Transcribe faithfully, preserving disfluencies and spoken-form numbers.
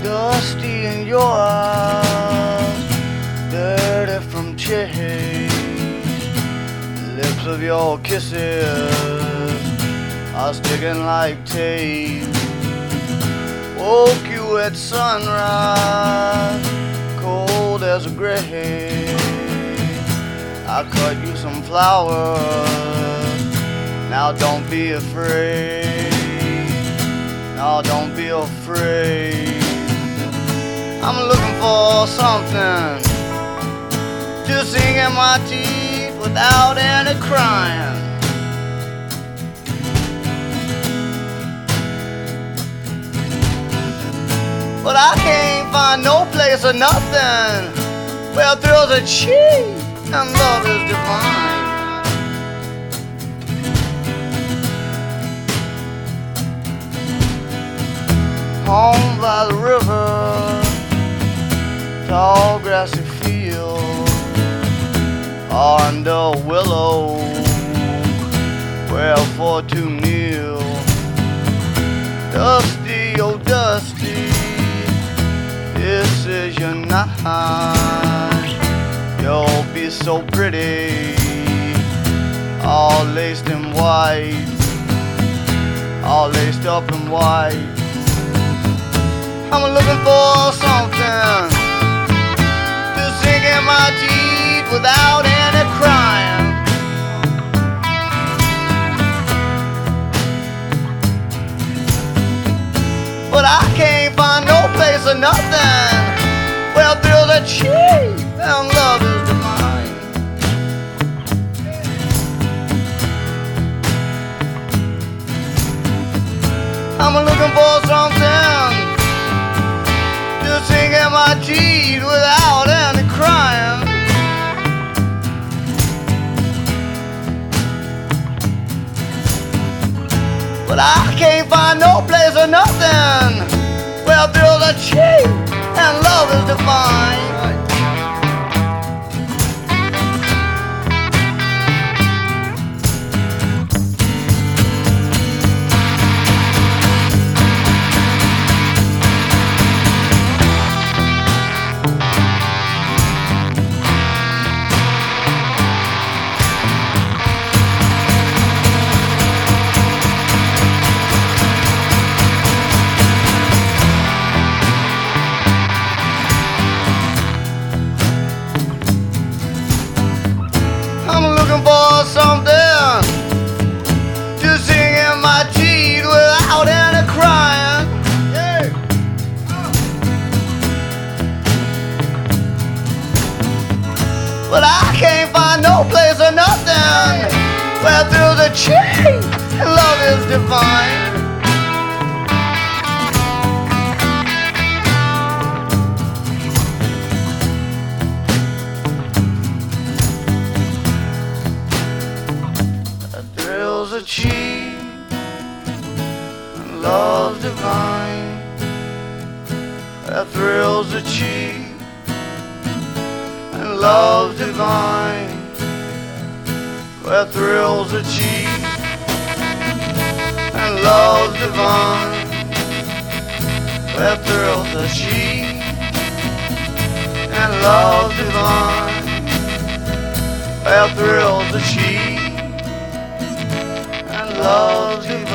Dusty in your eyes, dirty from change. Lips of your kisses are sticking like tape. Woke you at sunrise, cold as a grave. I cut you some flowers, now don't be afraid. Now don't be afraid. I'm looking for something to sink in my teeth without any crying. But I can't find no place or nothing where thrills are cheap and love is divine. Home by the river, tall grassy field, under a willow, where for to kneel. Dusty, oh dusty, this is your night. You'll be so pretty, all laced in white, all laced up in white. I'm looking for something to sink in my teeth without any crying. But I can't find no place or nothing where thrills are cheap and love is divine. I'm looking for something to sink in my teeth without any crying. But I can't find no place or nothing where thrills are cheap and love is divine. For something to sink in my teeth without any crying. Yeah. But I can't find no place or nothing where thrills are cheap and love is divine. Thrills are cheap and love's divine. The thrills are cheap and love's divine. Where thrills are cheap and love's divine. Where thrills are cheap and love's divine. Where thrills are cheap and love's divine.